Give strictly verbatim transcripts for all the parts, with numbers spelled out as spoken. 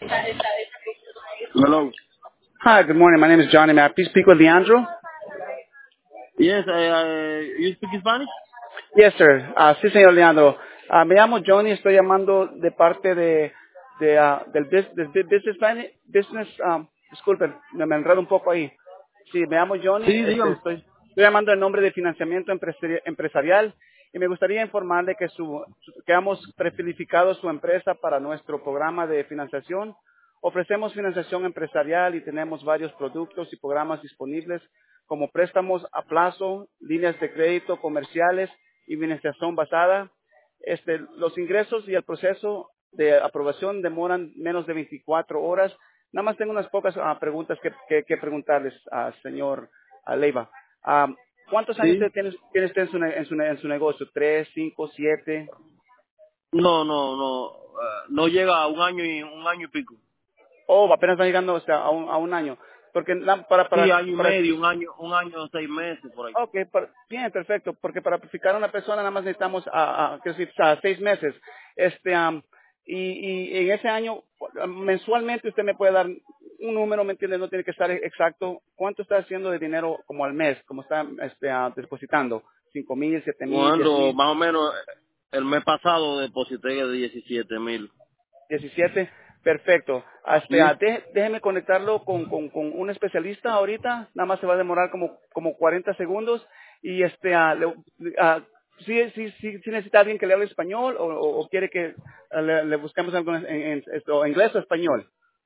Hello. Hi, good morning. My name is Johnny. May I please speak with Leandro? Yes, uh, uh, you speak Spanish? Yes, sir. Ah, sí, señor Leandro. Ah, me llamo Johnny. Estoy llamando de parte de, de ah, del bus- del bu- business plan- business. Um, disculpen, me, me enredo un poco ahí. Sí, me llamo Johnny. Sí, Este, dígame. estoy, estoy llamando en nombre de financiamiento empresari- empresarial y me gustaría informarle que su, su- que hemos prefilificado su empresa para nuestro programa de financiación. Ofrecemos financiación empresarial y tenemos varios productos y programas disponibles como préstamos a plazo, líneas de crédito comerciales y financiación basada. Este, los ingresos y el proceso de aprobación demoran menos de veinticuatro horas. Nada más tengo unas pocas ah, preguntas que, que- que preguntarles al señor ah, Leiva. Ah, ¿Cuántos años Sí. usted tiene, tiene usted en su, ne- en, su, ne- en su negocio? ¿Tres, cinco, siete? No, no, no. eh, no llega a un año y un año y pico. Oh, apenas está llegando o sea, a, un, a un año. Porque la- para, Sí, para, año y para medio, un año, un año seis meses por ahí. Ok, per- bien, perfecto, porque para aplicar a una persona nada más necesitamos a, a, que sí, a seis meses. Este, am, y, y en ese año, mensualmente usted me puede dar un número, ¿me entiende? No tiene que estar exacto. ¿Cuánto está haciendo de dinero como al mes? ¿Cómo está este, ah, depositando? ¿Cinco mil, siete mil, diez Cuando mil? más o menos eh, el mes pasado deposité de diecisiete mil. diecisiete, perfecto. Hasta, Sí. ah, dé- déjeme conectarlo con, con, con un especialista ahorita, nada más se va a demorar como, como cuarenta segundos y este, ah, le- ah, sí, sí, sí, sí necesita alguien que le hable español o, o- o quiere que ah, le, le busquemos algo en, en- en- esto, inglés o español.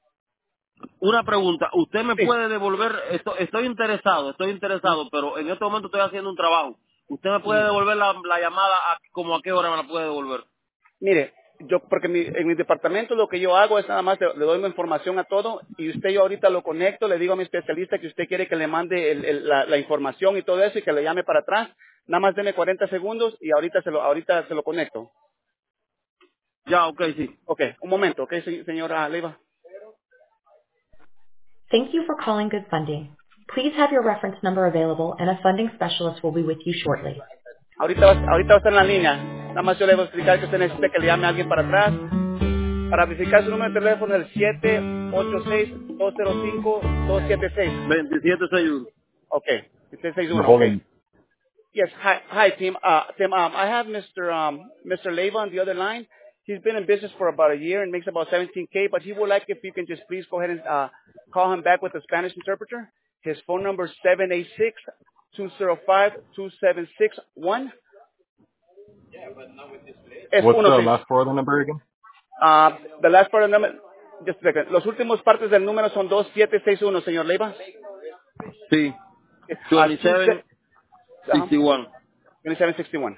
Una pregunta, ¿usted me Sí. puede devolver? Esto, estoy interesado, estoy Mm, interesado, pero en este momento estoy haciendo un trabajo. ¿Usted me puede mm. devolver la, la llamada a, como a qué hora me la puede devolver? Mire, yo, porque mi- en mi departamento lo que yo hago es nada más le, le doy una información a todo y usted yo ahorita lo conecto, le digo a mi especialista que usted quiere que le mande el- el- la, la información y todo eso y que le llame para atrás. Nada más deme cuarenta segundos y ahorita se lo, ahorita se lo conecto. Ya, ok, sí. Ok, un momento, ok, se- señora Leiva. Thank you for calling Good Funding. Please have your reference number available and a funding specialist will be with you shortly. Ahorita va, ahorita va a estar en la línea. Nada más yo le voy a explicar que usted necesita que le llame a alguien para atrás. Para verificar su número de teléfono es el siete ocho seis, dos cero cinco, dos siete seis. veintisiete sesenta y uno. Ok, siete seis You're uno, ok. holding. Yes. Hi, hi, Tim. Uh, Tim, um, I have Mister Um, Mister Leva on the other line. He's been in business for about a year and makes about seventeen K, but he would like if you can just please go ahead and uh, call him back with a Spanish interpreter. His phone number is seven eight six, two zero five, two seven six one. Es What's the uno seis. last four of the number again? Uh, the last part of the number, just a second. Los últimos partes del número son dos siete seis uno, señor Leva. Sí, Uh, two, veintisiete uh, sesenta y uno. twenty-seven sixty-one.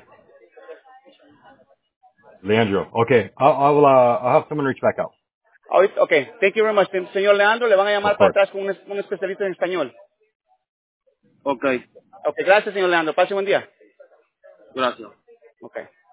Leandro. Okay. I'll, I'll, uh, I'll have someone reach back out. Ahorita- Ok, thank you very much. Señor Leandro, le van a Of llamar para course. atrás con un, un especialista en español. Ok, Ok, gracias, señor Leandro. Pase buen día. gracias. Ok.